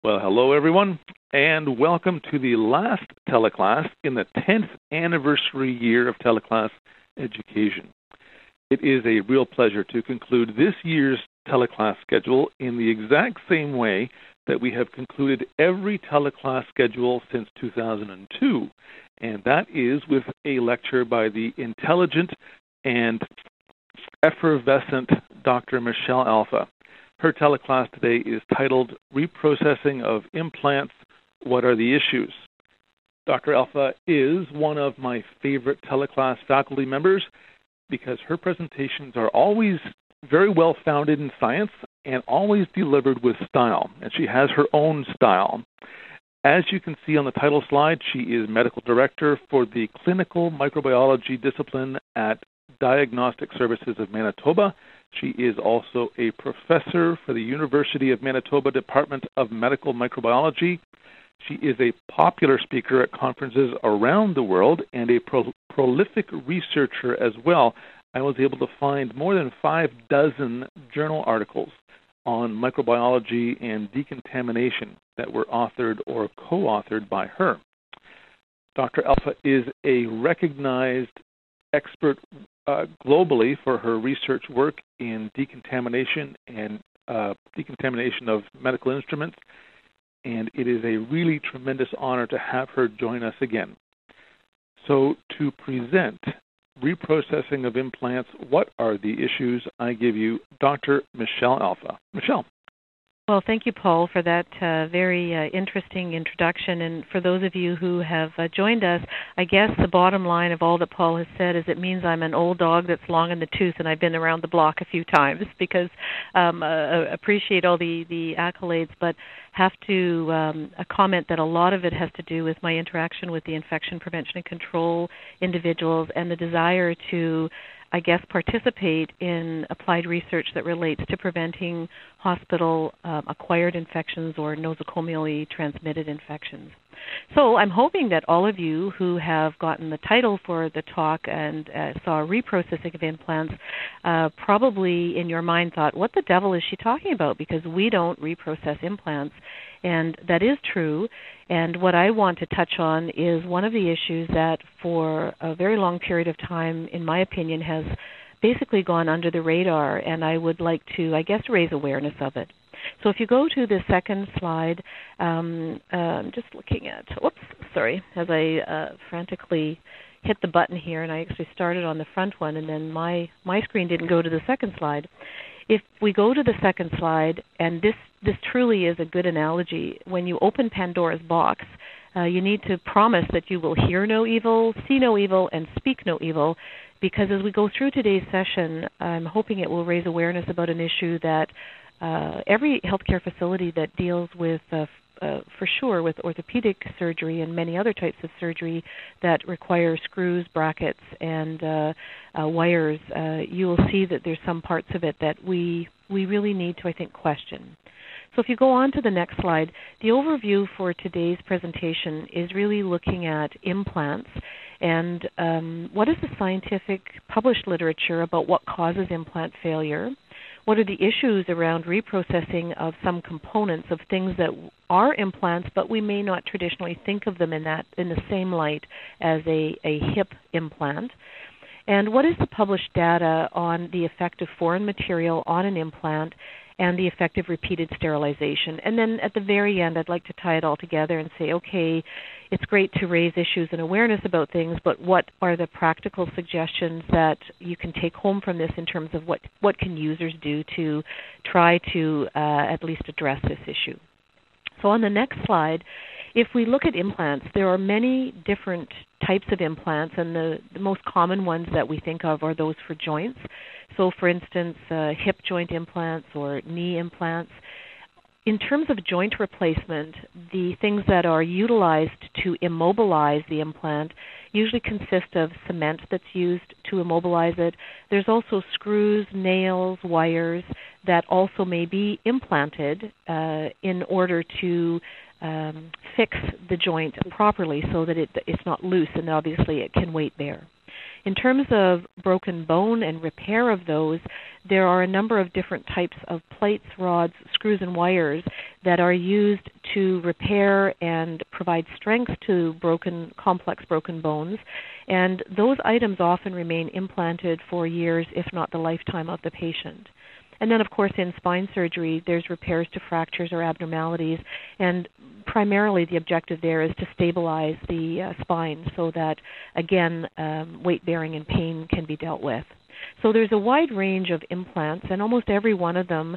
Well, hello everyone, and welcome to the last teleclass in the 10th anniversary year of teleclass education. It is a real pleasure to conclude this year's teleclass schedule in the exact same way that we have concluded every teleclass schedule since 2002, and that is with a lecture by the intelligent and effervescent Dr. Michelle Alpha. Her teleclass today is titled Reprocessing of Implants, What Are the Issues? Dr. Alpha is one of my favorite teleclass faculty members because her presentations are always very well founded in science and always delivered with style, and she has her own style. As you can see on the title slide, she is Medical Director for the Clinical Microbiology discipline at Diagnostic Services of Manitoba. She is also a professor for the University of Manitoba Department of Medical Microbiology. She is a popular speaker at conferences around the world and a prolific researcher as well. I was able to find more than 6 journal articles on microbiology and decontamination that were authored or co-authored by her. Dr. Alpha is a recognized expert globally for her research work in decontamination and decontamination of medical instruments, and it is a really tremendous honor to have her join us again. So to present reprocessing of implants, what are the issues? I give you Dr. Michelle Alpha. Michelle. Well, thank you, Paul, for that very interesting introduction. And for those of you who have joined us, I guess the bottom line of all that Paul has said is it means I'm an old dog that's long in the tooth, and I've been around the block a few times because appreciate all the accolades, but have to comment that a lot of it has to do with my interaction with the infection prevention and control individuals and the desire to, I guess, participate in applied research that relates to preventing hospital-acquired infections or nosocomially transmitted infections. So I'm hoping that all of you who have gotten the title for the talk and saw reprocessing of implants probably in your mind thought, what the devil is she talking about? Because we don't reprocess implants. And that is true. And what I want to touch on is one of the issues that for a very long period of time, in my opinion, has basically gone under the radar, and I would like to, I guess, raise awareness of it. So if you go to the second slide, I'm just looking at, as I frantically hit the button here, and I actually started on the front one, and then my screen didn't go to the second slide. If we go to the second slide, and this truly is a good analogy, when you open Pandora's box, you need to promise that you will hear no evil, see no evil, and speak no evil, because as we go through today's session, I'm hoping it will raise awareness about an issue that every healthcare facility that deals with, for sure, with orthopedic surgery and many other types of surgery that require screws, brackets, and wires, you will see that there's some parts of it that we really need to, I think, question. So if you go on to the next slide, the overview for today's presentation is really looking at implants and what is the scientific published literature about what causes implant failure. What are the issues around reprocessing of some components of things that are implants, but we may not traditionally think of them in the same light as a hip implant? And what is the published data on the effect of foreign material on an implant and the effect of repeated sterilization? And then at the very end, I'd like to tie it all together and say, okay, it's great to raise issues and awareness about things, but what are the practical suggestions that you can take home from this in terms of what can users do to try to at least address this issue? So on the next slide, if we look at implants, there are many different types of implants, and the most common ones that we think of are those for joints. So for instance, hip joint implants or knee implants. In terms of joint replacement, the things that are utilized to immobilize the implant usually consist of cement that's used to immobilize it. There's also screws, nails, wires that also may be implanted in order to fix the joint properly so that it's not loose, and obviously it can wait there. In terms of broken bone and repair of those, there are a number of different types of plates, rods, screws, and wires that are used to repair and provide strength to complex broken bones, and those items often remain implanted for years, if not the lifetime of the patient. And then, of course, in spine surgery, there's repairs to fractures or abnormalities, and primarily the objective there is to stabilize the spine so that, again, weight-bearing and pain can be dealt with. So there's a wide range of implants, and almost every one of them,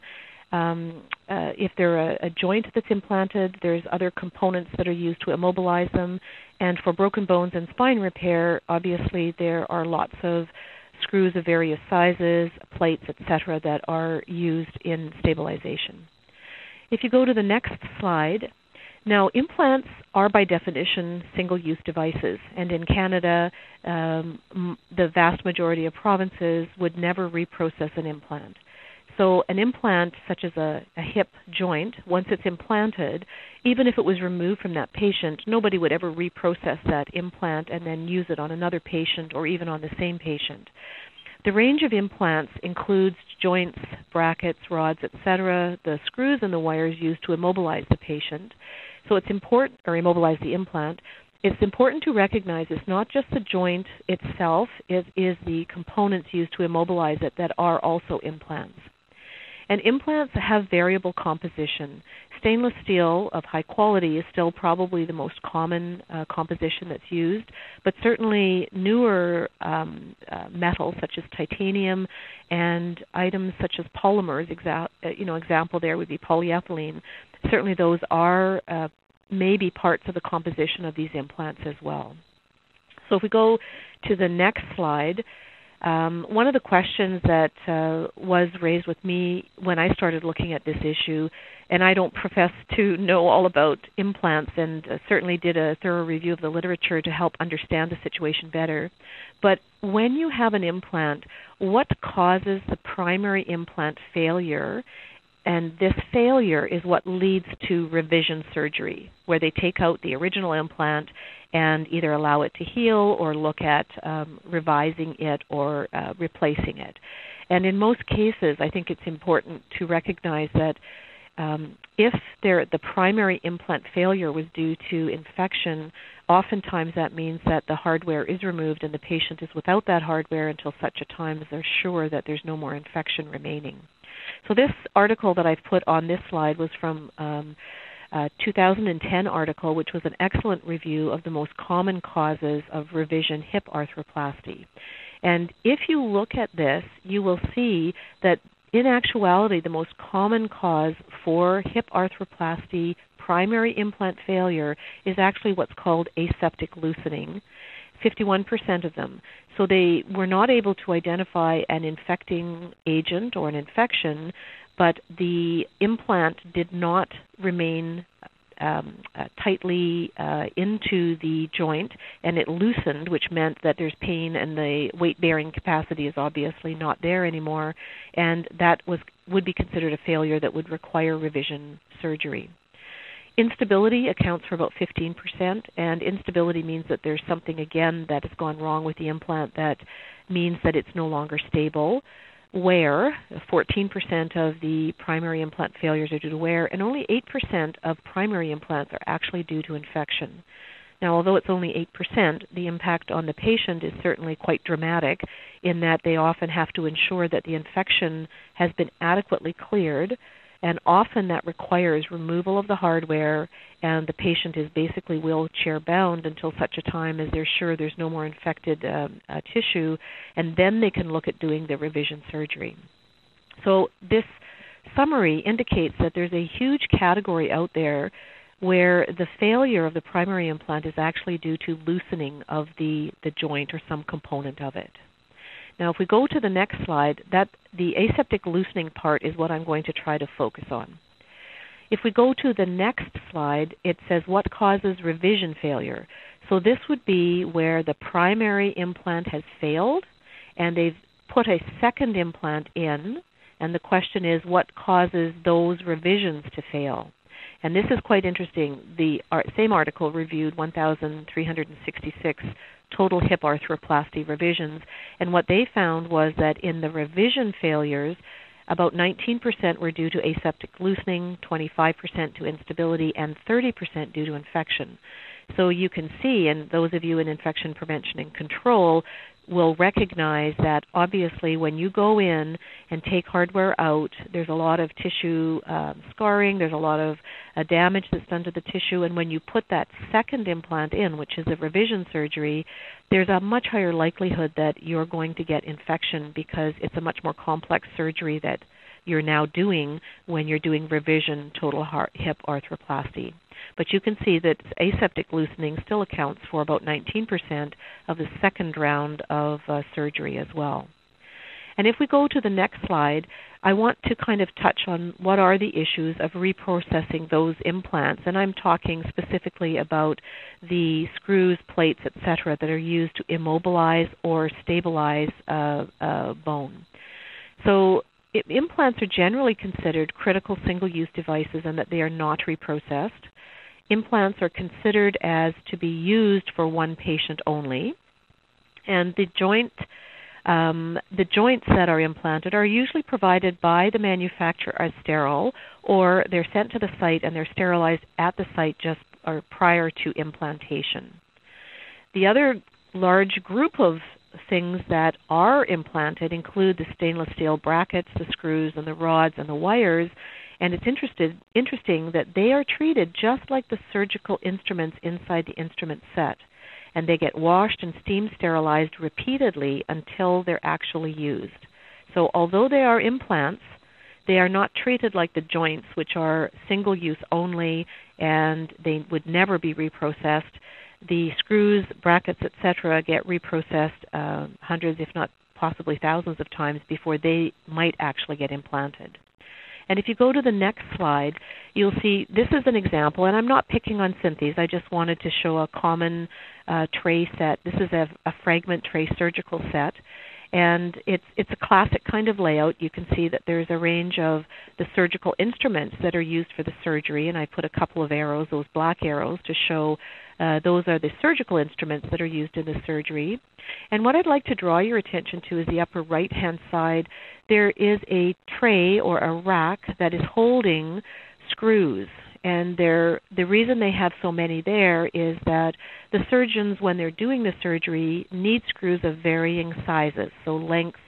if they're a joint that's implanted, there's other components that are used to immobilize them. And for broken bones and spine repair, obviously there are lots of screws of various sizes, plates, etc., that are used in stabilization. If you go to the next slide, now implants are by definition single-use devices, and in Canada, the vast majority of provinces would never reprocess an implant. So an implant, such as a hip joint, once it's implanted, even if it was removed from that patient, nobody would ever reprocess that implant and then use it on another patient or even on the same patient. The range of implants includes joints, brackets, rods, etc., the screws and the wires used to immobilize the patient. So it's important, or immobilize the implant. It's important to recognize it's not just the joint itself, it is the components used to immobilize it that are also implants. And implants have variable composition. Stainless steel of high quality is still probably the most common composition that's used, but certainly newer metals such as titanium and items such as polymers, example there would be polyethylene, certainly those are maybe parts of the composition of these implants as well. So if we go to the next slide, one of the questions that was raised with me when I started looking at this issue, and I don't profess to know all about implants and certainly did a thorough review of the literature to help understand the situation better, but when you have an implant, what causes the primary implant failure? And this failure is what leads to revision surgery, where they take out the original implant and either allow it to heal or look at revising it or replacing it. And in most cases, I think it's important to recognize that if the primary implant failure was due to infection, oftentimes that means that the hardware is removed and the patient is without that hardware until such a time as they're sure that there's no more infection remaining. So this article that I've put on this slide was from a 2010 article, which was an excellent review of the most common causes of revision hip arthroplasty. And if you look at this, you will see that in actuality, the most common cause for hip arthroplasty primary implant failure is actually what's called aseptic loosening, 51% of them. So they were not able to identify an infecting agent or an infection, but the implant did not remain tightly into the joint, and it loosened, which meant that there's pain and the weight-bearing capacity is obviously not there anymore, and that would be considered a failure that would require revision surgery. Instability accounts for about 15%, and instability means that there's something, again, that has gone wrong with the implant that means that it's no longer stable. Wear, 14% of the primary implant failures are due to wear, and only 8% of primary implants are actually due to infection. Now, although it's only 8%, the impact on the patient is certainly quite dramatic in that they often have to ensure that the infection has been adequately cleared, and often that requires removal of the hardware, and the patient is basically wheelchair bound until such a time as they're sure there's no more infected tissue, and then they can look at doing the revision surgery. So this summary indicates that there's a huge category out there where the failure of the primary implant is actually due to loosening of the joint or some component of it. Now, if we go to the next slide, the aseptic loosening part is what I'm going to try to focus on. If we go to the next slide, it says what causes revision failure. So this would be where the primary implant has failed and they've put a second implant in, and the question is what causes those revisions to fail. And this is quite interesting. The same article reviewed 1,366 total hip arthroplasty revisions, and what they found was that in the revision failures, About 19% were due to aseptic loosening, 25% to instability, and 30% due to infection. So you can see, and those of you in infection prevention and control will recognize that obviously when you go in and take hardware out, there's a lot of tissue scarring, there's a lot of damage that's done to the tissue, and when you put that second implant in, which is a revision surgery, there's a much higher likelihood that you're going to get infection because it's a much more complex surgery that you're now doing when you're doing revision total hip arthroplasty. But you can see that aseptic loosening still accounts for about 19% of the second round of surgery as well. And if we go to the next slide, I want to kind of touch on what are the issues of reprocessing those implants. And I'm talking specifically about the screws, plates, etc. that are used to immobilize or stabilize bone. So implants are generally considered critical single-use devices and that they are not reprocessed. Implants are considered as to be used for one patient only, and the joints that are implanted are usually provided by the manufacturer as sterile, or they're sent to the site and they're sterilized at the site just or prior to implantation. The other large group of things that are implanted include the stainless steel brackets, the screws, and the rods and the wires. And it's interesting that they are treated just like the surgical instruments inside the instrument set. And they get washed and steam sterilized repeatedly until they're actually used. So although they are implants, they are not treated like the joints, which are single-use only, and they would never be reprocessed. The screws, brackets, etc. get reprocessed hundreds, if not possibly thousands of times before they might actually get implanted. And if you go to the next slide, you'll see this is an example, and I'm not picking on Synthes. I just wanted to show a common tray set. This is a fragment tray surgical set, and it's a classic kind of layout. You can see that there's a range of the surgical instruments that are used for the surgery, and I put a couple of arrows, those black arrows, to show those are the surgical instruments that are used in the surgery. And what I'd like to draw your attention to is the upper right-hand side. There is a tray or a rack that is holding screws. And the reason they have so many there is that the surgeons, when they're doing the surgery, need screws of varying sizes, so lengths,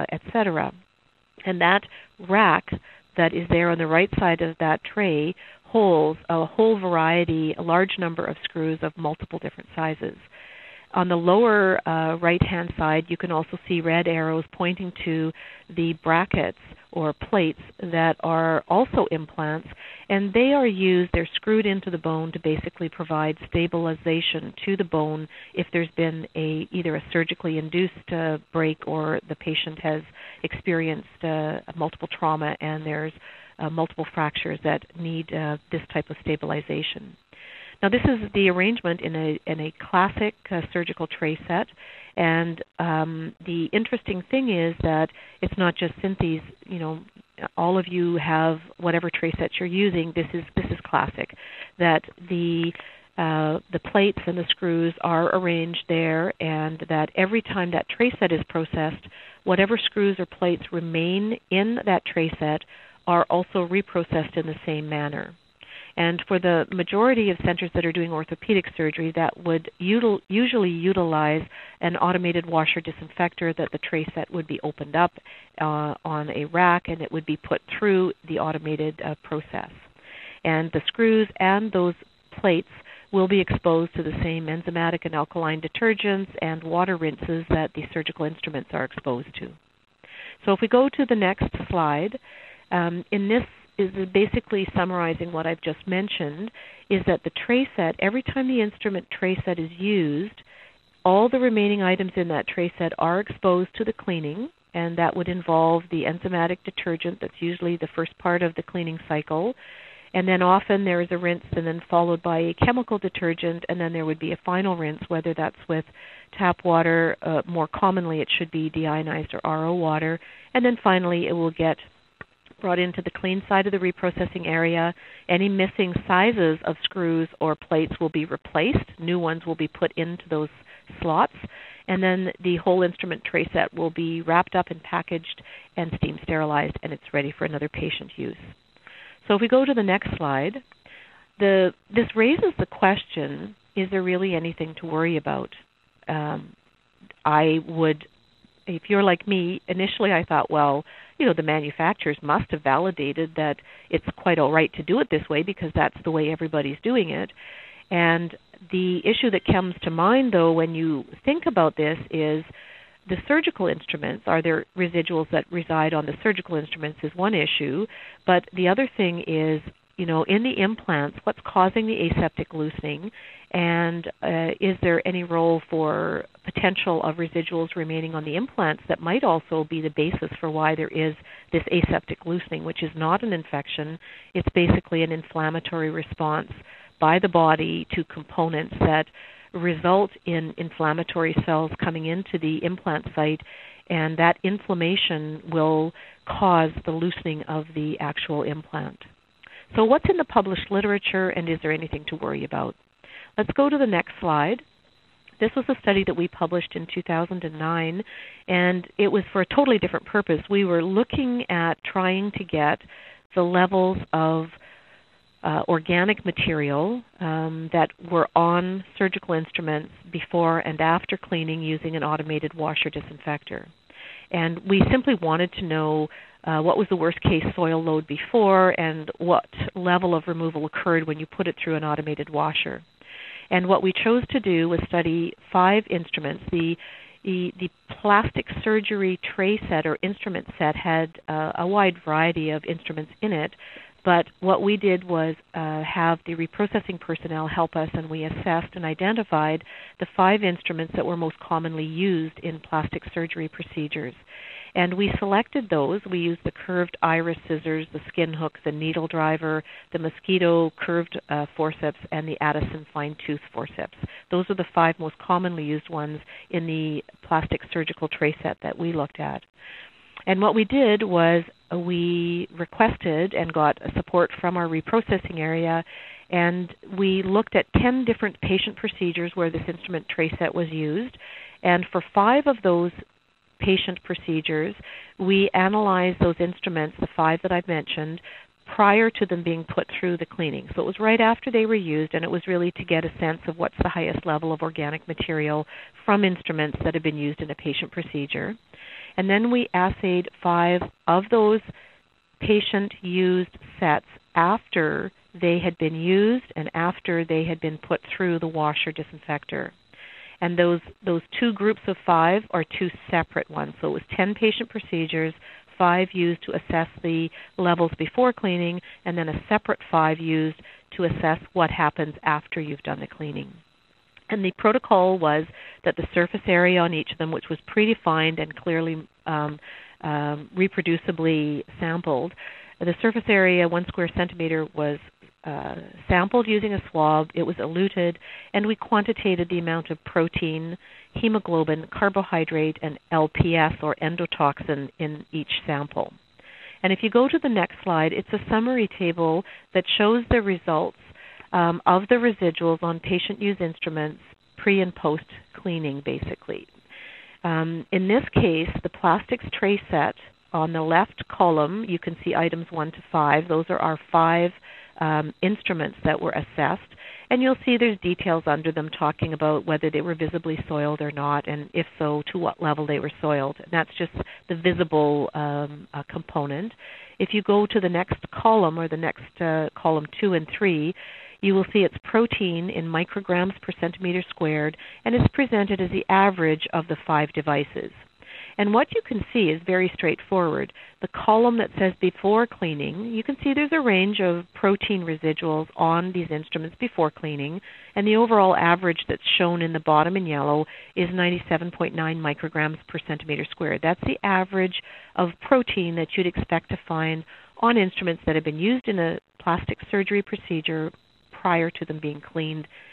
etc. And that rack that is there on the right side of that tray holds a whole variety, a large number of screws of multiple different sizes. On the lower right-hand side, you can also see red arrows pointing to the brackets or plates that are also implants, and they are used, they're screwed into the bone to basically provide stabilization to the bone if there's been either a surgically induced break or the patient has experienced multiple trauma and there's multiple fractures that need this type of stabilization. Now, this is the arrangement in a classic surgical tray set, and the interesting thing is that it's not just Synthes. You know, all of you have whatever tray sets you're using. This is classic. That the plates and the screws are arranged there, and that every time that tray set is processed, whatever screws or plates remain in that tray set are also reprocessed in the same manner. And for the majority of centers that are doing orthopedic surgery, that would usually utilize an automated washer disinfector, that the tray set would be opened up on a rack and it would be put through the automated process. And the screws and those plates will be exposed to the same enzymatic and alkaline detergents and water rinses that the surgical instruments are exposed to. So if we go to the next slide, in this is basically summarizing what I've just mentioned, is that the tray set, every time the instrument tray set is used, all the remaining items in that tray set are exposed to the cleaning, and that would involve the enzymatic detergent. That's usually the first part of the cleaning cycle. And then often there is a rinse and then followed by a chemical detergent, and then there would be a final rinse, whether that's with tap water. More commonly it should be deionized or RO water. And then finally it will get brought into the clean side of the reprocessing area. Any missing sizes of screws or plates will be replaced. New ones will be put into those slots. and then the whole instrument tray set will be wrapped up and packaged and steam sterilized, and it's ready for another patient use. So if we go to the next slide, this raises the question, is there really anything to worry about? If you're like me, initially I thought, well, the manufacturers must have validated that it's quite all right to do it this way because that's the way everybody's doing it. And the issue that comes to mind, though, when you think about this is the surgical instruments. Are there residuals that reside on the surgical instruments is one issue, but the other thing is, in the implants, what's causing the aseptic loosening, and is there any role for potential of residuals remaining on the implants that might also be the basis for why there is this aseptic loosening, which is not an infection. It's basically an inflammatory response by the body to components that result in inflammatory cells coming into the implant site, and that inflammation will cause the loosening of the actual implant. So what's in the published literature, and is there anything to worry about? Let's go to the next slide. This was a study that we published in 2009, and it was for a totally different purpose. We were looking at trying to get the levels of organic material that were on surgical instruments before and after cleaning using an automated washer disinfector. And we simply wanted to know what was the worst case soil load before and what level of removal occurred when you put it through an automated washer. And what we chose to do was study 5 instruments. The plastic surgery tray set or instrument set had a wide variety of instruments in it, but what we did was have the reprocessing personnel help us, and we assessed and identified the 5 instruments that were most commonly used in plastic surgery procedures. And we selected those. We used the curved iris scissors, the skin hook, the needle driver, the mosquito curved forceps, and the Addison fine tooth forceps. Those are the 5 most commonly used ones in the plastic surgical tray set that we looked at. And what we did was we requested and got support from our reprocessing area, and we looked at 10 different patient procedures where this instrument tray set was used. And for 5 of those patient procedures, we analyzed those instruments, the 5 that I've mentioned, prior to them being put through the cleaning. So it was right after they were used, and it was really to get a sense of what's the highest level of organic material from instruments that have been used in a patient procedure. And then we assayed 5 of those patient-used sets after they had been used and after they had been put through the washer disinfector. And those 2 groups of 5 are 2 separate ones. So it was 10 patient procedures, 5 used to assess the levels before cleaning, and then a separate 5 used to assess what happens after you've done the cleaning. And the protocol was that the surface area on each of them, which was predefined and clearly reproducibly sampled, the surface area, 1 square centimeter, was sampled using a swab. It was eluted, and we quantitated the amount of protein, hemoglobin, carbohydrate, and LPS, or endotoxin, in each sample. And if you go to the next slide, it's a summary table that shows the results of the residuals on patient-used instruments pre- and post-cleaning, basically. In this case, the plastics tray set, on the left column, you can see items 1 to 5. Those are our 5 instruments that were assessed. And you'll see there's details under them talking about whether they were visibly soiled or not, and if so, to what level they were soiled. And that's just the visible component. If you go to the next column, or the next column 2 and 3, you will see it's protein in micrograms per centimeter squared, and it's presented as the average of the 5 devices. And what you can see is very straightforward. The column that says before cleaning, you can see there's a range of protein residuals on these instruments before cleaning, and the overall average that's shown in the bottom in yellow is 97.9 micrograms per centimeter squared. That's the average of protein that you'd expect to find on instruments that have been used in a plastic surgery procedure prior to them being cleaned.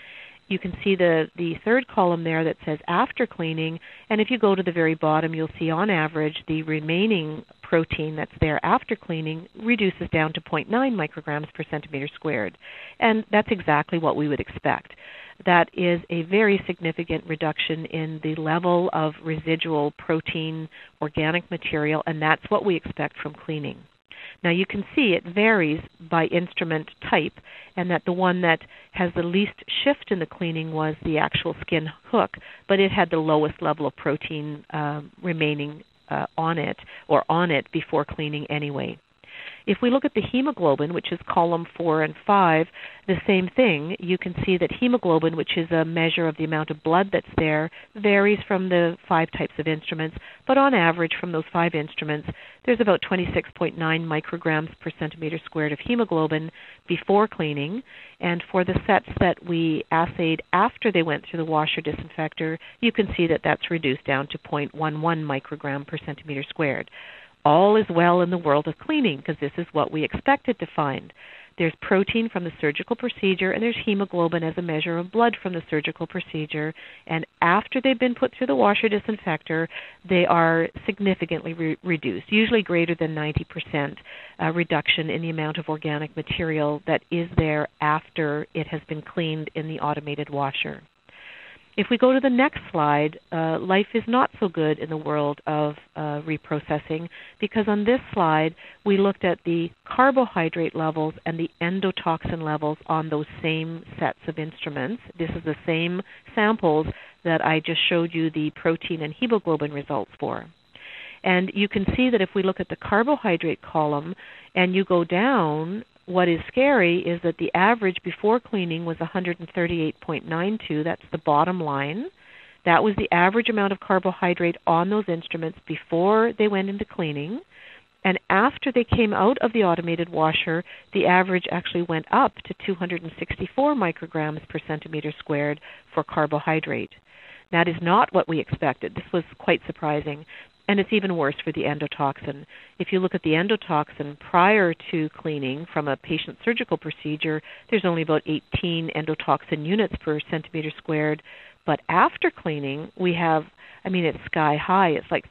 You can see the third column there that says after cleaning, and if you go to the very bottom, you'll see on average the remaining protein that's there after cleaning reduces down to 0.9 micrograms per centimeter squared. And that's exactly what we would expect. That is a very significant reduction in the level of residual protein organic material, and that's what we expect from cleaning. Now you can see it varies by instrument type, and that the one that has the least shift in the cleaning was the actual skin hook, but it had the lowest level of protein remaining on it before cleaning anyway. If we look at the hemoglobin, which is column 4 and 5, the same thing. You can see that hemoglobin, which is a measure of the amount of blood that's there, varies from the 5 types of instruments, but on average from those 5 instruments, there's about 26.9 micrograms per centimeter squared of hemoglobin before cleaning, and for the sets that we assayed after they went through the washer disinfector, you can see that that's reduced down to 0.11 microgram per centimeter squared. All is well in the world of cleaning because this is what we expected to find. There's protein from the surgical procedure, and there's hemoglobin as a measure of blood from the surgical procedure. And after they've been put through the washer disinfector, they are significantly reduced, usually greater than 90% reduction in the amount of organic material that is there after it has been cleaned in the automated washer. If we go to the next slide, life is not so good in the world of reprocessing, because on this slide we looked at the carbohydrate levels and the endotoxin levels on those same sets of instruments. This is the same samples that I just showed you the protein and hemoglobin results for. And you can see that if we look at the carbohydrate column and you go down, what is scary is that the average before cleaning was 138.92. That's the bottom line. That was the average amount of carbohydrate on those instruments before they went into cleaning. And after they came out of the automated washer, the average actually went up to 264 micrograms per centimeter squared for carbohydrate. That is not what we expected. This was quite surprising. And it's even worse for the endotoxin. If you look at the endotoxin prior to cleaning from a patient surgical procedure, there's only about 18 endotoxin units per centimeter squared. But after cleaning, we have, it's sky high. It's like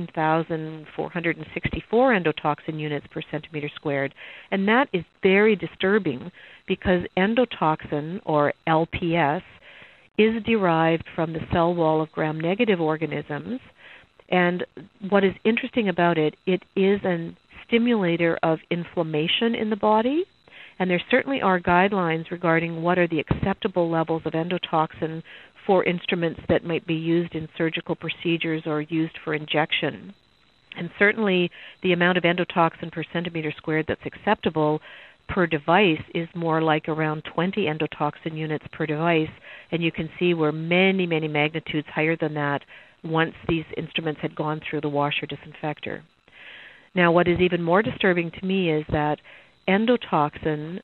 13,464 endotoxin units per centimeter squared. And that is very disturbing because endotoxin, or LPS, is derived from the cell wall of gram-negative organisms. And what is interesting about it, it is a stimulator of inflammation in the body, and there certainly are guidelines regarding what are the acceptable levels of endotoxin for instruments that might be used in surgical procedures or used for injection. And certainly the amount of endotoxin per centimeter squared that's acceptable per device is more like around 20 endotoxin units per device, and you can see we're many, many magnitudes higher than that once these instruments had gone through the washer disinfector. Now, what is even more disturbing to me is that endotoxin,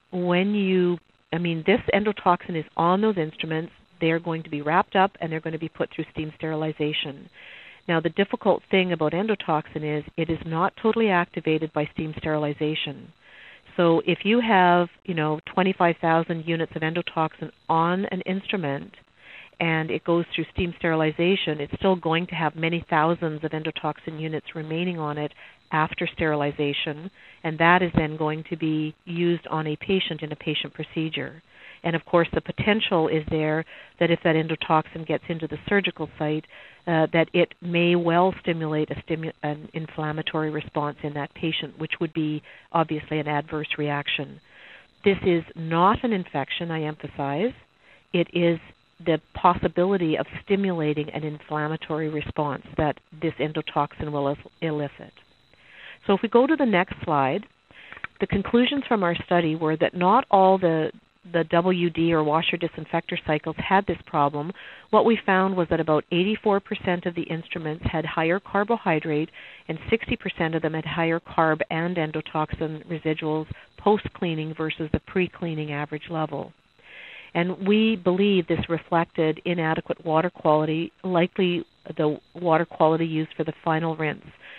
this endotoxin is on those instruments. They are going to be wrapped up and they're going to be put through steam sterilization. Now, the difficult thing about endotoxin is it is not totally activated by steam sterilization. So if you have, 25,000 units of endotoxin on an instrument, and it goes through steam sterilization, it's still going to have many thousands of endotoxin units remaining on it after sterilization, and that is then going to be used on a patient in a patient procedure. And of course, the potential is there that if that endotoxin gets into the surgical site, that it may well stimulate an inflammatory response in that patient, which would be obviously an adverse reaction. This is not an infection, I emphasize. It is the possibility of stimulating an inflammatory response that this endotoxin will elicit. So if we go to the next slide, the conclusions from our study were that not all the WD or washer disinfector cycles had this problem. What we found was that about 84% of the instruments had higher carbohydrate and 60% of them had higher carb and endotoxin residuals post-cleaning versus the pre-cleaning average level. And we believe this reflected inadequate water quality, likely the water quality used for the final rinse.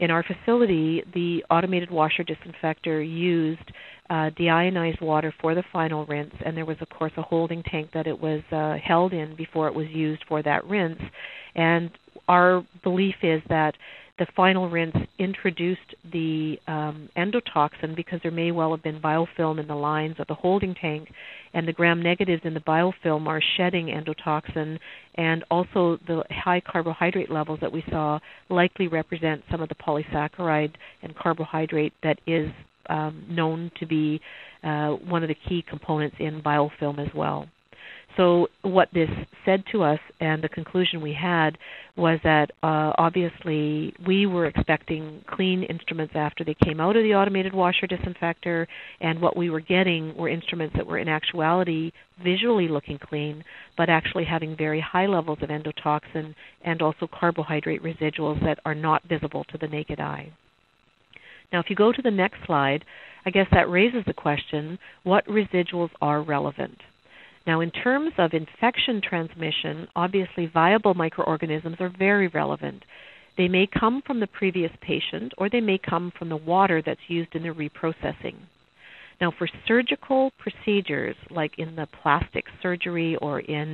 In our facility, the automated washer disinfector used deionized water for the final rinse, and there was, of course, a holding tank that it was held in before it was used for that rinse. And our belief is that the final rinse introduced the endotoxin because there may well have been biofilm in the lines of the holding tank, and the gram-negatives in the biofilm are shedding endotoxin, and also the high carbohydrate levels that we saw likely represent some of the polysaccharide and carbohydrate that is known to be one of the key components in biofilm as well. So what this said to us, and the conclusion we had, was that obviously we were expecting clean instruments after they came out of the automated washer disinfector, and what we were getting were instruments that were in actuality visually looking clean, but actually having very high levels of endotoxin and also carbohydrate residuals that are not visible to the naked eye. Now, if you go to the next slide, I guess that raises the question, what residuals are relevant? Now, in terms of infection transmission, obviously viable microorganisms are very relevant. They may come from the previous patient, or they may come from the water that's used in the reprocessing. Now, for surgical procedures, like in the plastic surgery or in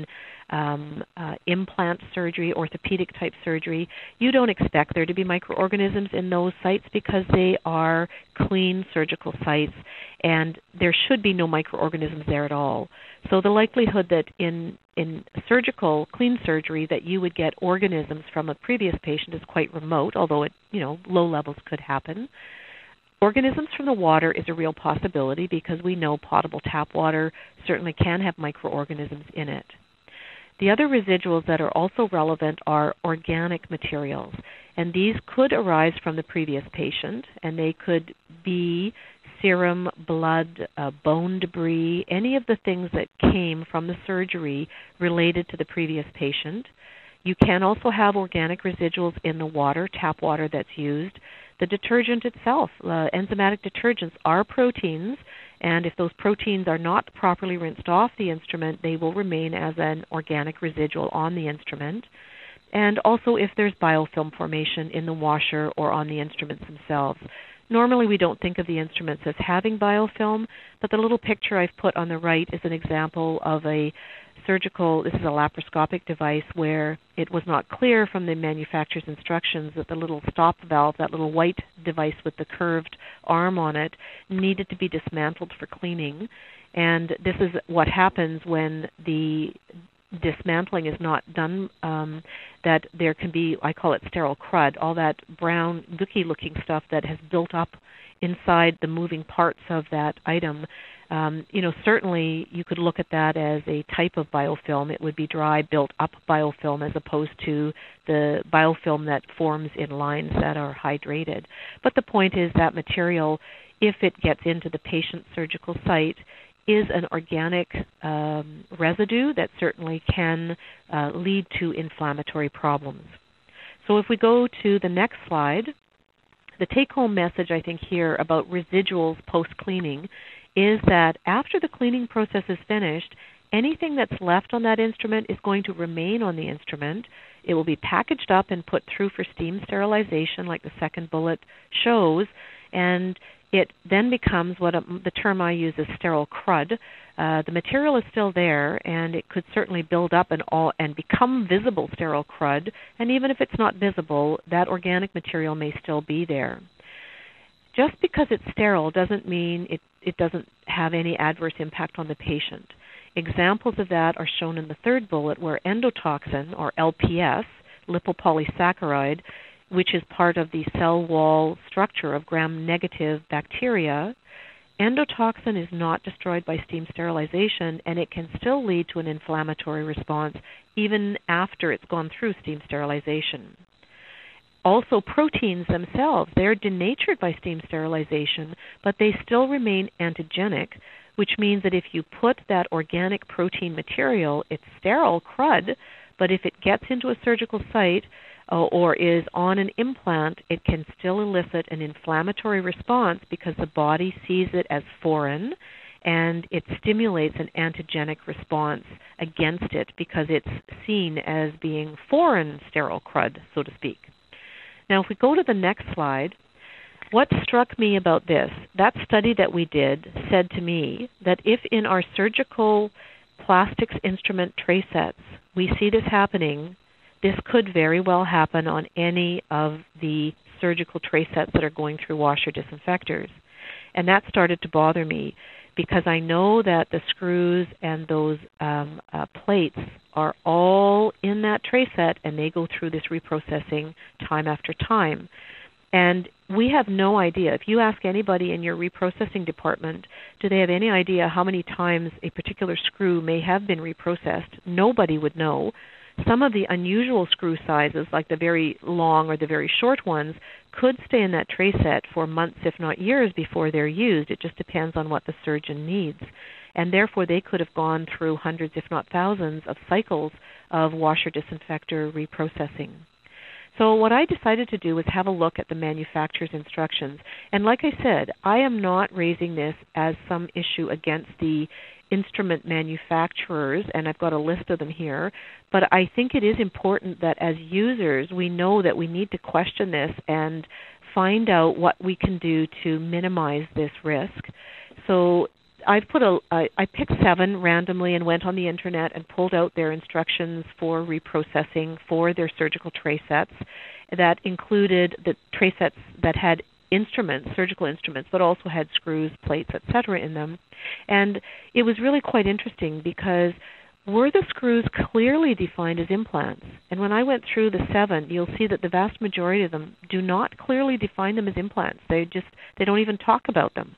implant surgery, orthopedic type surgery, you don't expect there to be microorganisms in those sites because they are clean surgical sites, and there should be no microorganisms there at all. So the likelihood that in surgical, clean surgery, that you would get organisms from a previous patient is quite remote, although low levels could happen. Organisms from the water is a real possibility because we know potable tap water certainly can have microorganisms in it. The other residuals that are also relevant are organic materials, and these could arise from the previous patient, and they could be serum, blood, bone debris, any of the things that came from the surgery related to the previous patient. You can also have organic residuals in the water, tap water that's used. The detergent itself, enzymatic detergents, are proteins, and if those proteins are not properly rinsed off the instrument, they will remain as an organic residual on the instrument. And also if there's biofilm formation in the washer or on the instruments themselves. Normally we don't think of the instruments as having biofilm, but the little picture I've put on the right is an example of a surgical, this is a laparoscopic device where it was not clear from the manufacturer's instructions that the little stop valve, that little white device with the curved arm on it, needed to be dismantled for cleaning. And this is what happens when the dismantling is not done, that there can be, I call it sterile crud, all that brown, gooky-looking stuff that has built up inside the moving parts of that item. Certainly you could look at that as a type of biofilm. It would be dry, built-up biofilm as opposed to the biofilm that forms in lines that are hydrated. But the point is that material, if it gets into the patient's surgical site, is an organic residue that certainly can lead to inflammatory problems. So if we go to the next slide, the take-home message I think here about residuals post-cleaning is that after the cleaning process is finished, anything that's left on that instrument is going to remain on the instrument. It will be packaged up and put through for steam sterilization like the second bullet shows, and it then becomes what the term I use is sterile crud. The material is still there, and it could certainly build up and become visible sterile crud, and even if it's not visible, that organic material may still be there. Just because it's sterile doesn't mean it doesn't have any adverse impact on the patient. Examples of that are shown in the third bullet, where endotoxin, or LPS, lipopolysaccharide, which is part of the cell wall structure of gram-negative bacteria, endotoxin is not destroyed by steam sterilization, and it can still lead to an inflammatory response even after it's gone through steam sterilization. Also, proteins themselves, they're denatured by steam sterilization, but they still remain antigenic, which means that if you put that organic protein material, it's sterile crud, but if it gets into a surgical site or is on an implant, it can still elicit an inflammatory response because the body sees it as foreign, and it stimulates an antigenic response against it because it's seen as being foreign sterile crud, so to speak. Now, if we go to the next slide, what struck me about this, that study that we did said to me that if in our surgical plastics instrument tray sets we see this happening, this could very well happen on any of the surgical tray sets that are going through washer disinfectors. And that started to bother me because I know that the screws and those plates are all in that tray set, and they go through this reprocessing time after time. And we have no idea. If you ask anybody in your reprocessing department, do they have any idea how many times a particular screw may have been reprocessed? Nobody would know. Some of the unusual screw sizes, like the very long or the very short ones, could stay in that tray set for months, if not years, before they're used. It just depends on what the surgeon needs. And therefore, they could have gone through hundreds, if not thousands, of cycles of washer disinfector reprocessing. So what I decided to do was have a look at the manufacturer's instructions. And like I said, I am not raising this as some issue against the instrument manufacturers, and I've got a list of them here, but I think it is important that as users we know that we need to question this and find out what we can do to minimize this risk. So I picked 7 randomly and went on the internet and pulled out their instructions for reprocessing for their surgical tray sets that included the tray sets that had instruments, surgical instruments, but also had screws, plates, etc. in them. And it was really quite interesting because were the screws clearly defined as implants? And when I went through the 7, you'll see that the vast majority of them do not clearly define them as implants. They don't even talk about them.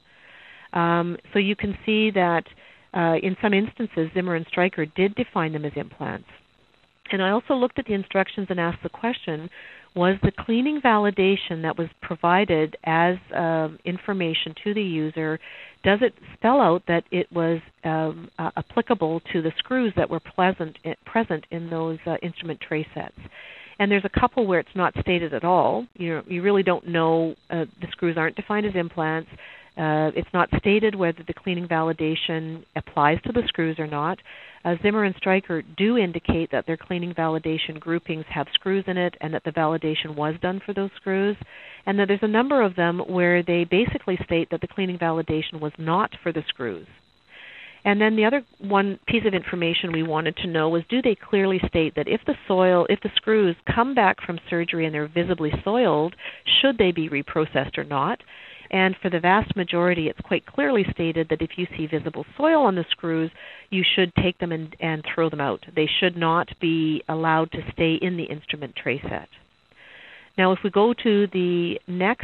So you can see that in some instances, Zimmer and Stryker did define them as implants. And I also looked at the instructions and asked the question, was the cleaning validation that was provided as information to the user, does it spell out that it was applicable to the screws that were present in those instrument tray sets? And there's a couple where it's not stated at all. You really don't know. The screws aren't defined as implants. It's not stated whether the cleaning validation applies to the screws or not. Zimmer and Stryker do indicate that their cleaning validation groupings have screws in it and that the validation was done for those screws. And that there's a number of them where they basically state that the cleaning validation was not for the screws. And then the other one piece of information we wanted to know was, do they clearly state that if the screws come back from surgery and they're visibly soiled, should they be reprocessed or not? And for the vast majority, it's quite clearly stated that if you see visible soil on the screws, you should take them and throw them out. They should not be allowed to stay in the instrument tray set. Now, if we go to the next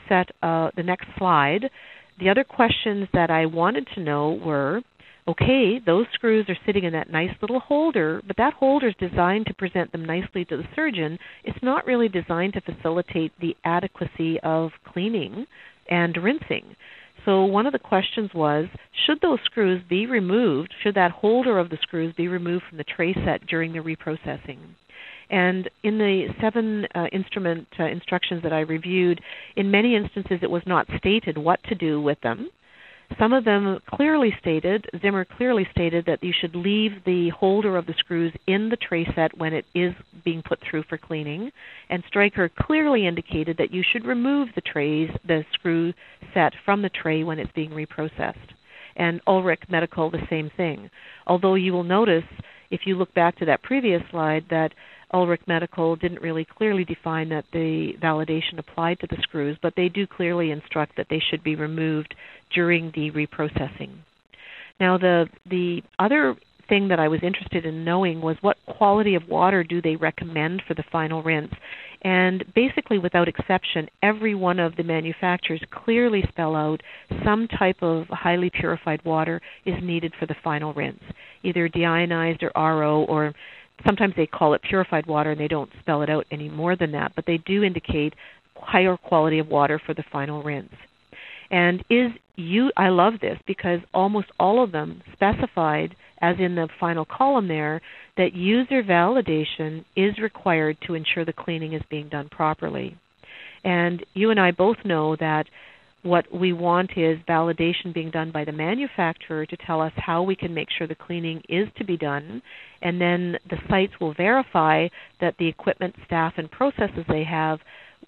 slide, the other questions that I wanted to know were, okay, those screws are sitting in that nice little holder, but that holder is designed to present them nicely to the surgeon. It's not really designed to facilitate the adequacy of cleaning and rinsing. So one of the questions was, should those screws be removed, should that holder of the screws be removed from the tray set during the reprocessing? And in the 7 instrument instructions that I reviewed, in many instances it was not stated what to do with them. Some of them Zimmer clearly stated that you should leave the holder of the screws in the tray set when it is being put through for cleaning. And Stryker clearly indicated that you should remove the screw set from the tray when it's being reprocessed. And Ulrich Medical, the same thing. Although you will notice, if you look back to that previous slide, that Ulrich Medical didn't really clearly define that the validation applied to the screws, but they do clearly instruct that they should be removed during the reprocessing. Now, the other thing that I was interested in knowing was what quality of water do they recommend for the final rinse. And basically, without exception, every one of the manufacturers clearly spell out some type of highly purified water is needed for the final rinse, either deionized or RO, or sometimes they call it purified water and they don't spell it out any more than that, but they do indicate higher quality of water for the final rinse. And I love this because almost all of them specified, as in the final column there, that user validation is required to ensure the cleaning is being done properly. And you and I both know that what we want is validation being done by the manufacturer to tell us how we can make sure the cleaning is to be done, and then the sites will verify that the equipment, staff, and processes they have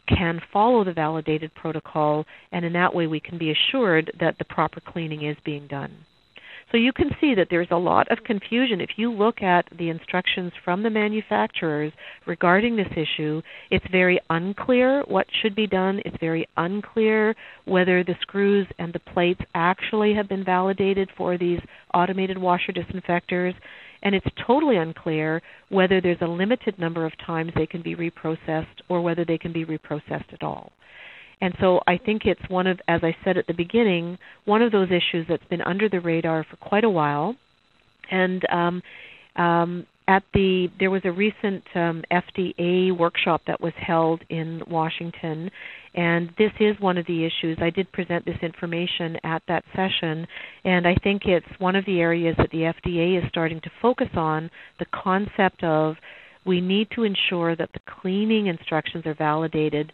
can follow the validated protocol, and in that way we can be assured that the proper cleaning is being done. So you can see that there's a lot of confusion. If you look at the instructions from the manufacturers regarding this issue, it's very unclear what should be done. It's very unclear whether the screws and the plates actually have been validated for these automated washer disinfectors. And it's totally unclear whether there's a limited number of times they can be reprocessed or whether they can be reprocessed at all. And so I think it's one of, as I said at the beginning, one of those issues that's been under the radar for quite a while. And there was a recent FDA workshop that was held in Washington, and this is one of the issues. I did present this information at that session, and I think it's one of the areas that the FDA is starting to focus on, the concept of we need to ensure that the cleaning instructions are validated,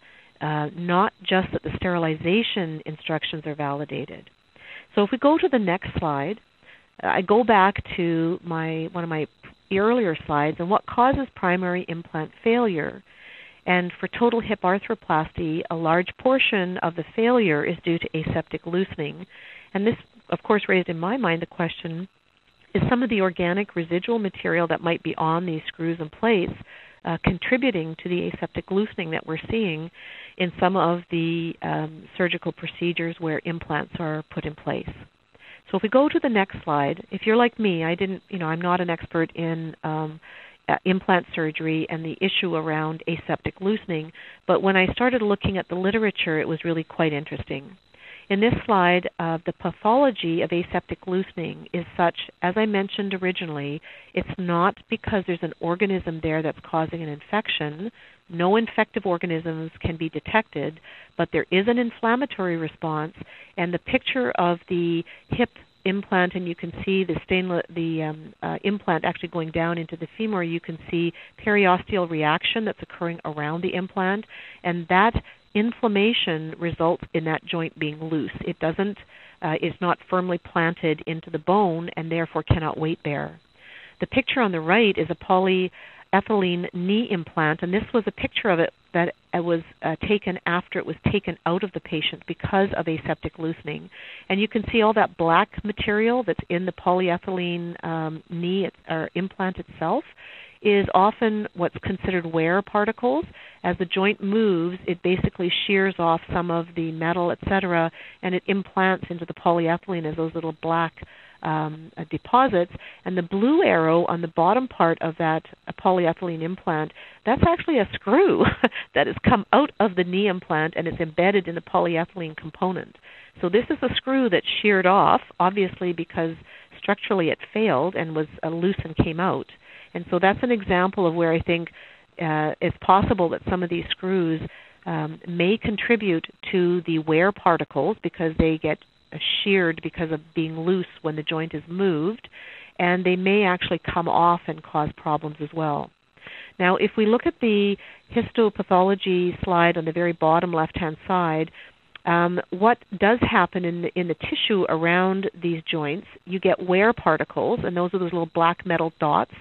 not just that the sterilization instructions are validated. So if we go to the next slide, I go back to one of my earlier slides and what causes primary implant failure. And for total hip arthroplasty, a large portion of the failure is due to aseptic loosening. And this, of course, raised in my mind the question, is some of the organic residual material that might be on these screws and plates contributing to the aseptic loosening that we're seeing in some of the surgical procedures where implants are put in place. So if we go to the next slide, if you're like me, I'm not an expert in implant surgery and the issue around aseptic loosening, but when I started looking at the literature, it was really quite interesting. In this slide, the pathology of aseptic loosening is such, as I mentioned originally, it's not because there's an organism there that's causing an infection. No infective organisms can be detected, but there is an inflammatory response, and the picture of the hip implant, and you can see the implant actually going down into the femur, you can see periosteal reaction that's occurring around the implant, and that inflammation results in that joint being loose. It doesn't, is not firmly planted into the bone and therefore cannot weight bear. The picture on the right is a polyethylene knee implant, and this was a picture of it that was taken after it was taken out of the patient because of aseptic loosening. And you can see all that black material that's in the polyethylene knee or implant itself is often what's considered wear particles. As the joint moves, it basically shears off some of the metal, etc., and it implants into the polyethylene as those little black deposits. And the blue arrow on the bottom part of that polyethylene implant, that's actually a screw that has come out of the knee implant and is embedded in the polyethylene component. So this is a screw that's sheared off, obviously because structurally it failed and was loose and came out. And so that's an example of where I think it's possible that some of these screws may contribute to the wear particles because they get sheared because of being loose when the joint is moved, and they may actually come off and cause problems as well. Now, if we look at the histopathology slide on the very bottom left-hand side, what does happen in the tissue around these joints, you get wear particles, and those are those little black metal dots,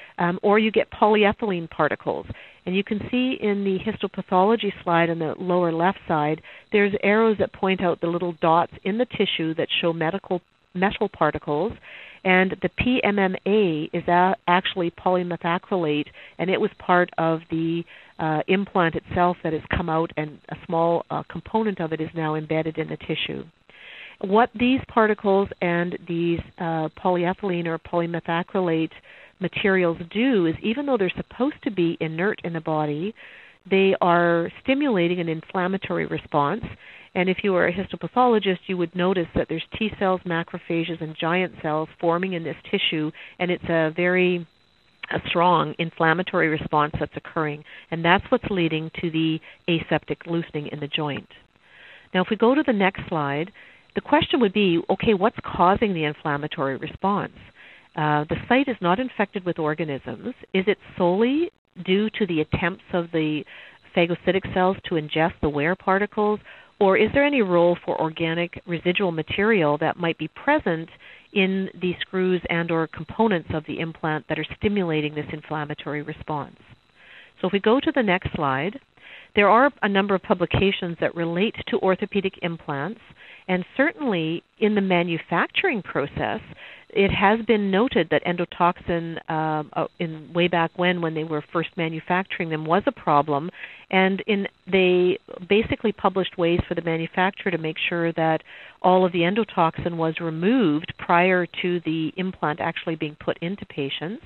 or you get polyethylene particles. And you can see in the histopathology slide on the lower left side, there's arrows that point out the little dots in the tissue that show metal particles. And the PMMA is actually polymethacrylate, and it was part of the implant itself that has come out, and a small component of it is now embedded in the tissue. What these particles and these polyethylene or polymethacrylate materials do is, even though they're supposed to be inert in the body, they are stimulating an inflammatory response. And if you were a histopathologist, you would notice that there's T cells, macrophages, and giant cells forming in this tissue, and it's a very strong inflammatory response that's occurring. And that's what's leading to the aseptic loosening in the joint. Now, if we go to the next slide, the question would be, okay, what's causing the inflammatory response? The site is not infected with organisms. Is it solely due to the attempts of the phagocytic cells to ingest the wear particles, or is there any role for organic residual material that might be present in the screws and or components of the implant that are stimulating this inflammatory response? So if we go to the next slide, there are a number of publications that relate to orthopedic implants, and certainly in the manufacturing process, it has been noted that endotoxin, in way back when they were first manufacturing them, was a problem, and they basically published ways for the manufacturer to make sure that all of the endotoxin was removed prior to the implant actually being put into patients.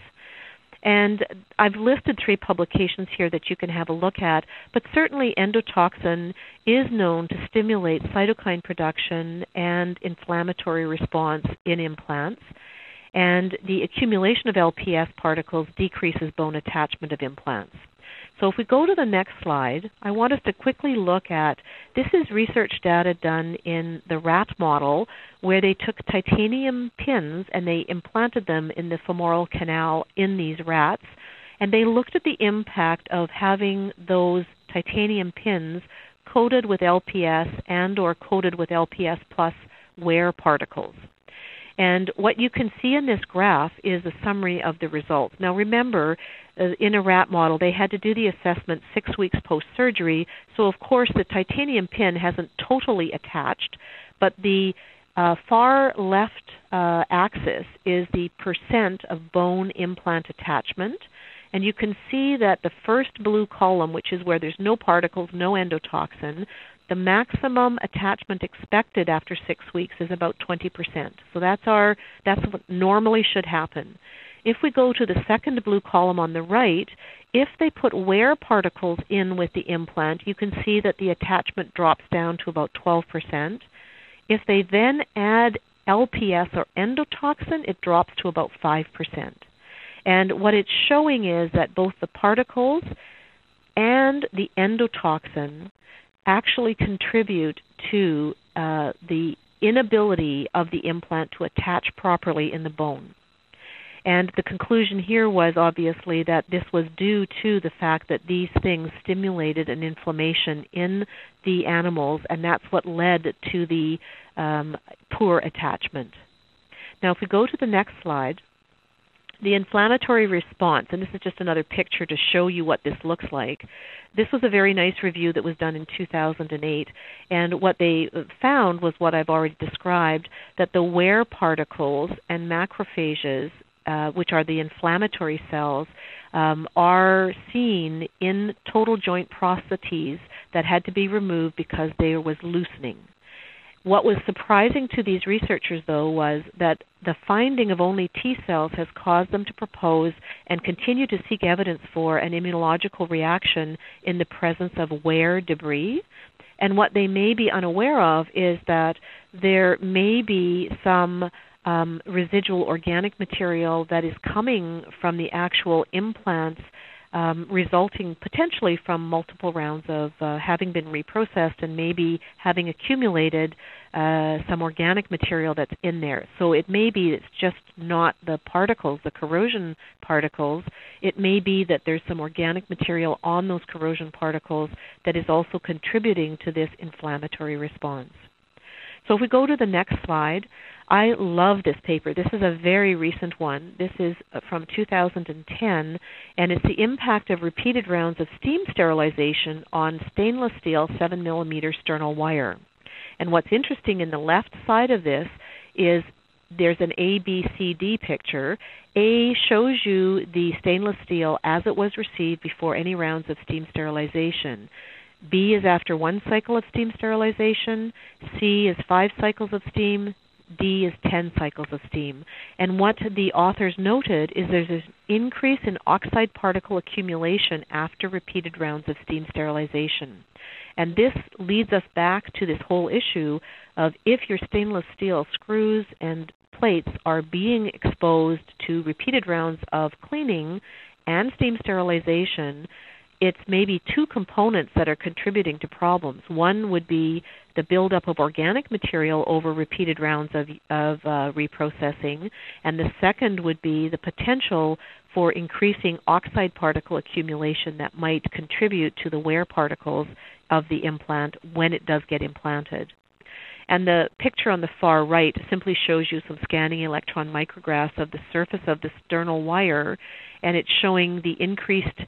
And I've listed 3 publications here that you can have a look at, but certainly endotoxin is known to stimulate cytokine production and inflammatory response in implants, and the accumulation of LPS particles decreases bone attachment of implants. So if we go to the next slide, I want us to quickly look at, this is research data done in the rat model where they took titanium pins and they implanted them in the femoral canal in these rats, and they looked at the impact of having those titanium pins coated with LPS and or coated with LPS plus wear particles. And what you can see in this graph is a summary of the results. Now remember, in a rat model, they had to do the assessment 6 weeks post-surgery, so of course the titanium pin hasn't totally attached, but the far left axis is the percent of bone implant attachment, and you can see that the first blue column, which is where there's no particles, no endotoxin, the maximum attachment expected after 6 weeks is about 20%. So that's what normally should happen. If we go to the second blue column on the right, if they put wear particles in with the implant, you can see that the attachment drops down to about 12%. If they then add LPS or endotoxin, it drops to about 5%. And what it's showing is that both the particles and the endotoxin actually contribute to the inability of the implant to attach properly in the bone. And the conclusion here was obviously that this was due to the fact that these things stimulated an inflammation in the animals, and that's what led to the poor attachment. Now if we go to the next slide, the inflammatory response, and this is just another picture to show you what this looks like. This was a very nice review that was done in 2008, and what they found was what I've already described, that the wear particles and macrophages, which are the inflammatory cells, are seen in total joint prostheses that had to be removed because there was loosening. What was surprising to these researchers, though, was that the finding of only T cells has caused them to propose and continue to seek evidence for an immunological reaction in the presence of wear debris. And what they may be unaware of is that there may be some residual organic material that is coming from the actual implants, resulting potentially from multiple rounds of having been reprocessed and maybe having accumulated some organic material that's in there. So it may be it's just not the particles, the corrosion particles. It may be that there's some organic material on those corrosion particles that is also contributing to this inflammatory response. So if we go to the next slide, I love this paper. This is a very recent one. This is from 2010, and it's the impact of repeated rounds of steam sterilization on stainless steel 7mm sternal wire. And what's interesting in the left side of this is there's an A, B, C, D picture. A shows you the stainless steel as it was received before any rounds of steam sterilization. B is after 1 cycle of steam sterilization. C is 5 cycles of steam. D is 10 cycles of steam. And what the authors noted is there's an increase in oxide particle accumulation after repeated rounds of steam sterilization. And this leads us back to this whole issue of if your stainless steel screws and plates are being exposed to repeated rounds of cleaning and steam sterilization, it's maybe 2 components that are contributing to problems. One would be the buildup of organic material over repeated rounds of reprocessing, and the second would be the potential for increasing oxide particle accumulation that might contribute to the wear particles of the implant when it does get implanted. And the picture on the far right simply shows you some scanning electron micrographs of the surface of the sternal wire, and it's showing the increased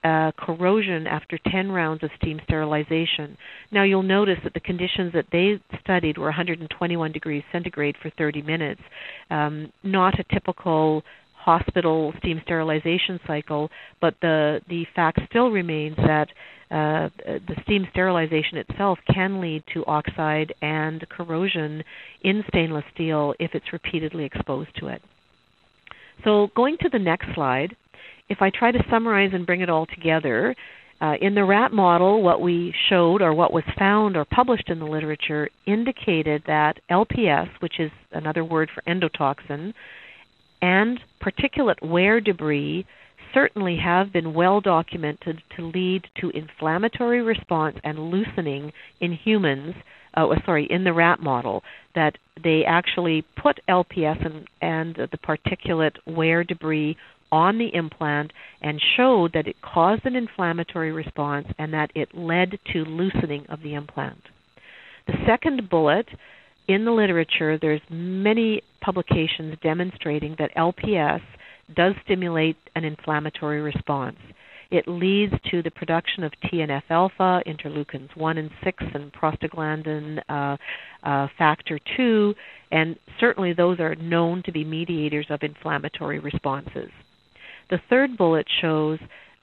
corrosion after 10 rounds of steam sterilization. Now you'll notice that the conditions that they studied were 121 degrees centigrade for 30 minutes, not a typical hospital steam sterilization cycle, but the fact still remains that the steam sterilization itself can lead to oxide and corrosion in stainless steel if it's repeatedly exposed to it. So going to the next slide, if I try to summarize and bring it all together, in the rat model, what we showed or what was found or published in the literature indicated that LPS, which is another word for endotoxin, and particulate wear debris certainly have been well documented to lead to inflammatory response and loosening in humans, in the rat model, that they actually put LPS and the particulate wear debris on the implant and showed that it caused an inflammatory response and that it led to loosening of the implant. The second bullet, in the literature, there's many publications demonstrating that LPS does stimulate an inflammatory response. It leads to the production of TNF-alpha, interleukins 1 and 6, and prostaglandin factor 2, and certainly those are known to be mediators of inflammatory responses. The third bullet shows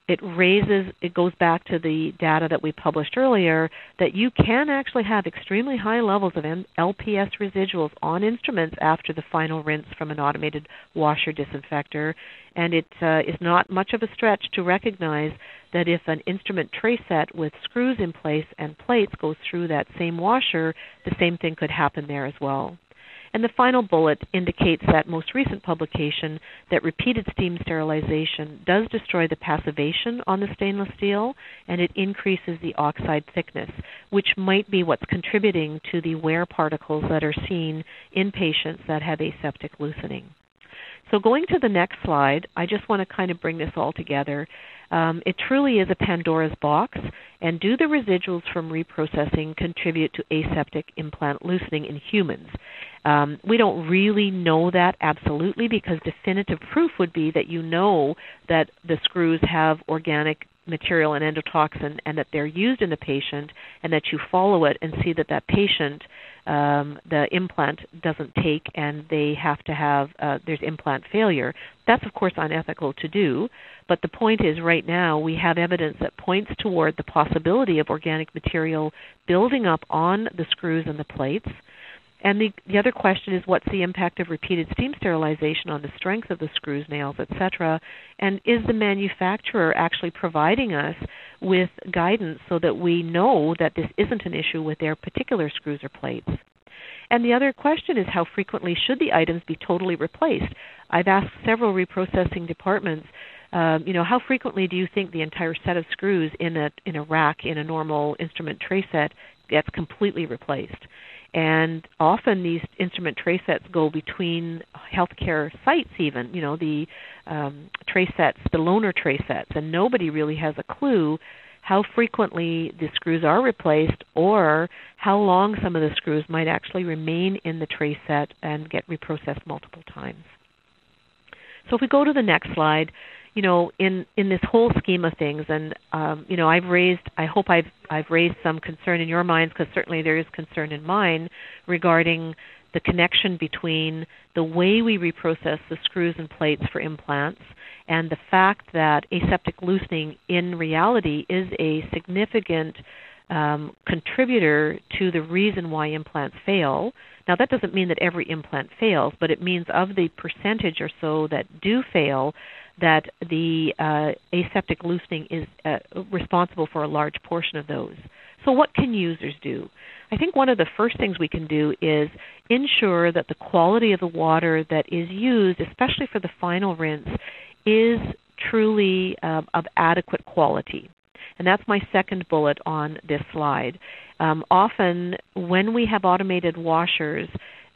it goes back to the data that we published earlier, that you can actually have extremely high levels of LPS residuals on instruments after the final rinse from an automated washer disinfector, and it is not much of a stretch to recognize that if an instrument tray set with screws in place and plates goes through that same washer, the same thing could happen there as well. And the final bullet indicates that most recent publication that repeated steam sterilization does destroy the passivation on the stainless steel, and it increases the oxide thickness, which might be what's contributing to the wear particles that are seen in patients that have aseptic loosening. So going to the next slide, I just want to kind of bring this all together. It truly is a Pandora's box, and do the residuals from reprocessing contribute to aseptic implant loosening in humans? We don't really know that absolutely, because definitive proof would be that you know that the screws have organic material and endotoxin and that they're used in the patient, and that you follow it and see that that patient, the implant doesn't take and they have to have, there's implant failure. That's, of course, unethical to do, but the point is right now we have evidence that points toward the possibility of organic material building up on the screws and the plates. And the other question is, what's the impact of repeated steam sterilization on the strength of the screws, nails, etc.? And is the manufacturer actually providing us with guidance so that we know that this isn't an issue with their particular screws or plates? And the other question is, how frequently should the items be totally replaced? I've asked several reprocessing departments, how frequently do you think the entire set of screws in a rack in a normal instrument tray set gets completely replaced? And often these instrument tray sets go between healthcare sites even, the tray sets, the loaner tray sets, and nobody really has a clue how frequently the screws are replaced or how long some of the screws might actually remain in the tray set and get reprocessed multiple times. So if we go to the next slide, in this whole scheme of things, and I hope I've raised some concern in your minds, because certainly there is concern in mine regarding the connection between the way we reprocess the screws and plates for implants and the fact that aseptic loosening in reality is a significant contributor to the reason why implants fail. Now, that doesn't mean that every implant fails, but it means of the percentage or so that do fail, that the aseptic loosening is responsible for a large portion of those. So what can users do? I think one of the first things we can do is ensure that the quality of the water that is used, especially for the final rinse, is truly of adequate quality. And that's my second bullet on this slide. Often when we have automated washers,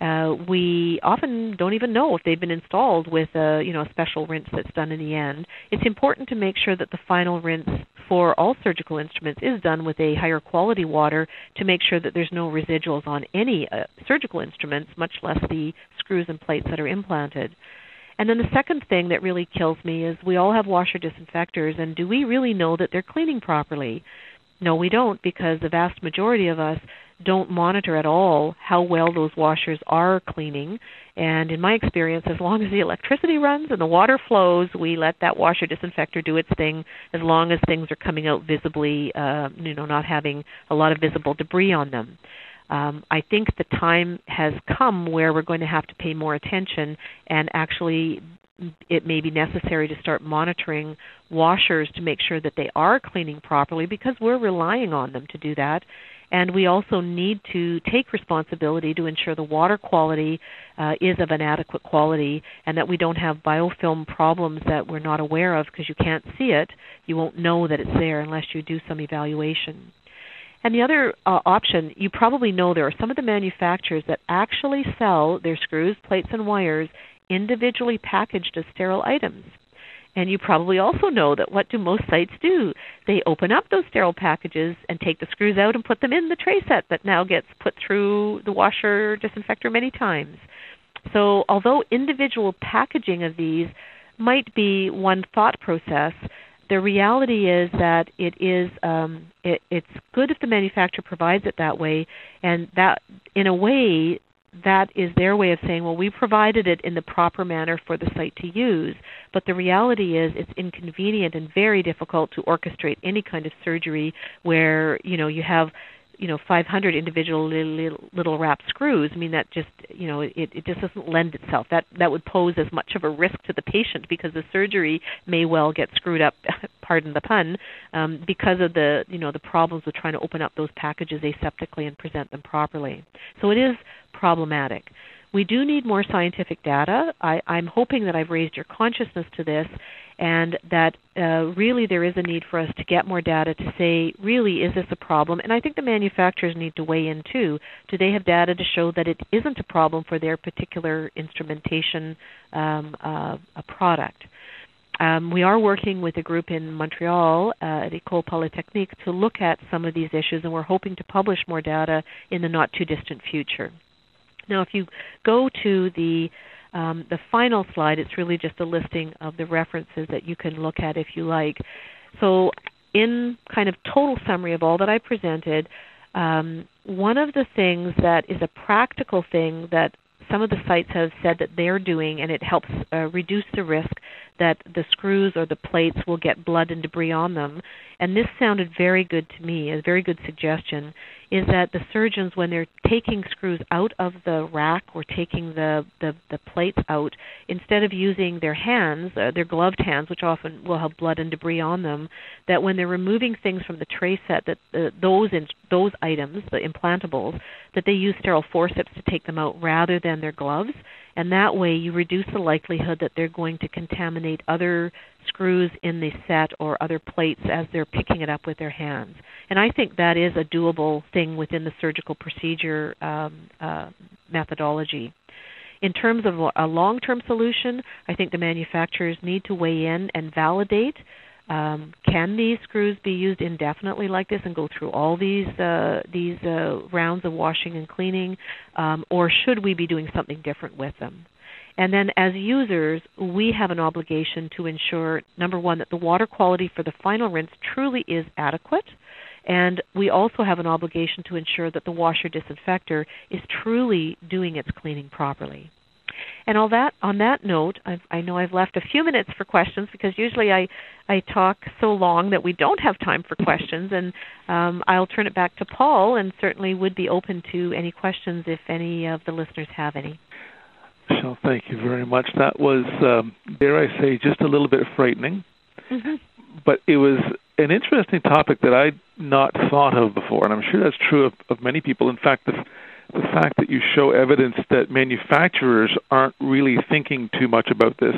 we often don't even know if they've been installed with a special rinse that's done in the end. It's important to make sure that the final rinse for all surgical instruments is done with a higher quality water to make sure that there's no residuals on any surgical instruments, much less the screws and plates that are implanted. And then the second thing that really kills me is we all have washer disinfectors, and do we really know that they're cleaning properly? No, we don't, because the vast majority of us don't monitor at all how well those washers are cleaning. And in my experience, as long as the electricity runs and the water flows, we let that washer disinfector do its thing as long as things are coming out visibly, not having a lot of visible debris on them. I think the time has come where we're going to have to pay more attention, and actually it may be necessary to start monitoring washers to make sure that they are cleaning properly, because we're relying on them to do that. And we also need to take responsibility to ensure the water quality is of an adequate quality, and that we don't have biofilm problems that we're not aware of, because you can't see it. You won't know that it's there unless you do some evaluation. And the other option, you probably know there are some of the manufacturers that actually sell their screws, plates, and wires individually packaged as sterile items. And you probably also know that what do most sites do? They open up those sterile packages and take the screws out and put them in the tray set that now gets put through the washer disinfector many times. So although individual packaging of these might be one thought process, the reality is that it's good if the manufacturer provides it that way, and that, in a way, that is their way of saying, well, we provided it in the proper manner for the site to use. But the reality is it's inconvenient and very difficult to orchestrate any kind of surgery where, you have 500 individual little wrap screws. I mean, that just, it just doesn't lend itself. That would pose as much of a risk to the patient, because the surgery may well get screwed up, pardon the pun, because of the problems with trying to open up those packages aseptically and present them properly. So it is problematic. We do need more scientific data. I'm hoping that I've raised your consciousness to this, and that really there is a need for us to get more data to say, really, is this a problem? And I think the manufacturers need to weigh in too. Do they have data to show that it isn't a problem for their particular instrumentation a product? We are working with a group in Montreal at École Polytechnique to look at some of these issues, and we're hoping to publish more data in the not-too-distant future. Now, if you go to the final slide, it's really just a listing of the references that you can look at if you like. So in kind of total summary of all that I presented, one of the things that is a practical thing that some of the sites have said that they're doing, and it helps reduce the risk that the screws or the plates will get blood and debris on them, and this sounded very good to me, a very good suggestion, is that the surgeons, when they're taking screws out of the rack or taking the plates out, instead of using their hands, their gloved hands, which often will have blood and debris on them, that when they're removing things from the tray set, that those items, the implantables, that they use sterile forceps to take them out rather than their gloves. And that way you reduce the likelihood that they're going to contaminate other screws in the set or other plates as they're picking it up with their hands. And I think that is a doable thing within the surgical procedure methodology. In terms of a long-term solution, I think the manufacturers need to weigh in and validate. Can these screws be used indefinitely like this and go through all these rounds of washing and cleaning, or should we be doing something different with them? And then as users, we have an obligation to ensure, number one, that the water quality for the final rinse truly is adequate, and we also have an obligation to ensure that the washer disinfector is truly doing its cleaning properly. And on that note, I know I've left a few minutes for questions, because usually I talk so long that we don't have time for questions, and I'll turn it back to Paul, and certainly would be open to any questions if any of the listeners have any. Michelle, thank you very much. That was, dare I say, just a little bit frightening, but it was an interesting topic that I'd not thought of before, and I'm sure that's true of many people. In fact, the fact that you show evidence that manufacturers aren't really thinking too much about this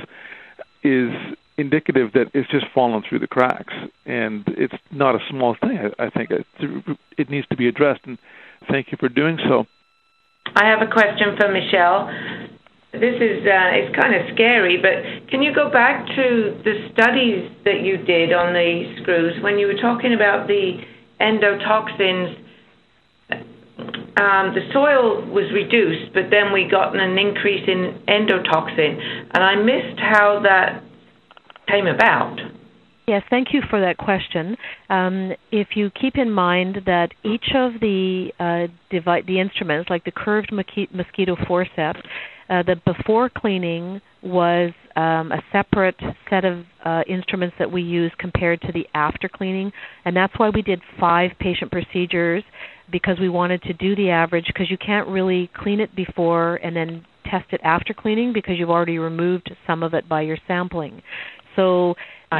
is indicative that it's just fallen through the cracks, and it's not a small thing. I think it needs to be addressed, and thank you for doing so. I have a question for Michelle. This is it's kind of scary, but can you go back to the studies that you did on the screws when you were talking about the endotoxins? the soil was reduced, but then we got an increase in endotoxin, and I missed how that came about. Yes, thank you for that question. If you keep in mind that each of the instruments, like the curved mosquito forceps, the before cleaning was a separate set of instruments that we use compared to the after cleaning, and that's why we did 5 patient procedures, because we wanted to do the average, because you can't really clean it before and then test it after cleaning because you've already removed some of it by your sampling. So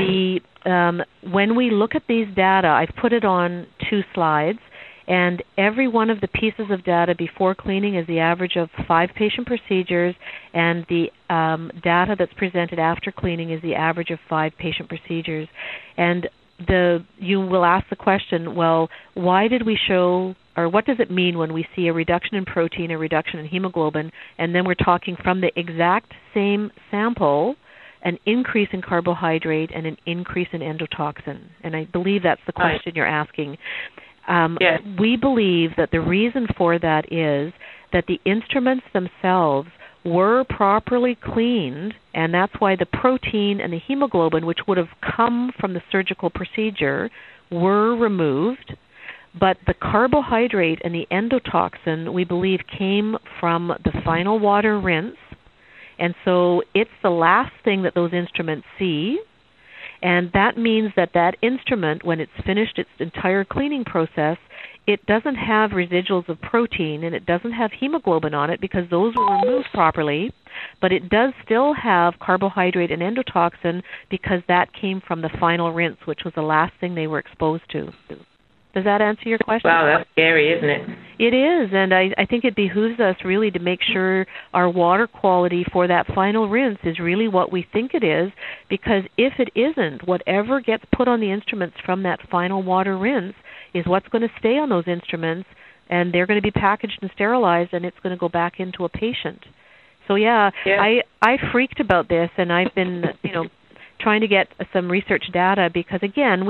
when we look at these data, I've put it on 2 slides, and every one of the pieces of data before cleaning is the average of 5 patient procedures, and the data that's presented after cleaning is the average of 5 patient procedures. And you will ask the question, well, why did we show, or what does it mean when we see a reduction in protein, a reduction in hemoglobin, and then we're talking from the exact same sample, an increase in carbohydrate and an increase in endotoxin? And I believe that's the question you're asking. Yes. We believe that the reason for that is that the instruments themselves were properly cleaned, and that's why the protein and the hemoglobin, which would have come from the surgical procedure, were removed. But the carbohydrate and the endotoxin, we believe, came from the final water rinse, and so it's the last thing that those instruments see. And that means that instrument, when it's finished its entire cleaning process, it doesn't have residuals of protein and it doesn't have hemoglobin on it because those were removed properly, but it does still have carbohydrate and endotoxin because that came from the final rinse, which was the last thing they were exposed to. Does that answer your question? Wow, that's scary, isn't it? It is, and I think it behooves us really to make sure our water quality for that final rinse is really what we think it is, because if it isn't, whatever gets put on the instruments from that final water rinse is what's going to stay on those instruments, and they're going to be packaged and sterilized, and it's going to go back into a patient. So I freaked about this, and I've been trying to get some research data because, again,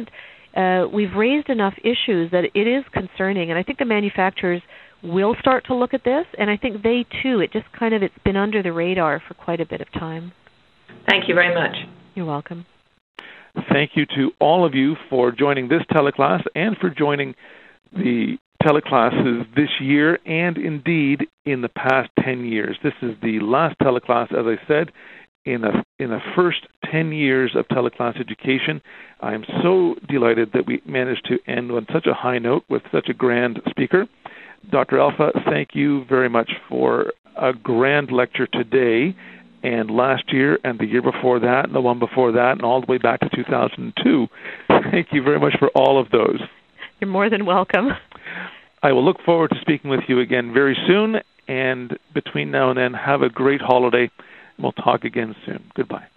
we've raised enough issues that it is concerning, and I think the manufacturers will start to look at this, and I think they too. It's been under the radar for quite a bit of time. Thank you very much. You're welcome. Thank you to all of you for joining this teleclass and for joining the teleclasses this year and indeed in the past 10 years. This is the last teleclass, as I said, in the first 10 years of teleclass education. I am so delighted that we managed to end on such a high note with such a grand speaker. Dr. Alpha, thank you very much for a grand lecture today and last year and the year before that and the one before that and all the way back to 2002. Thank you very much for all of those. You're more than welcome. I will look forward to speaking with you again very soon, and between now and then, have a great holiday. We'll talk again soon. Goodbye.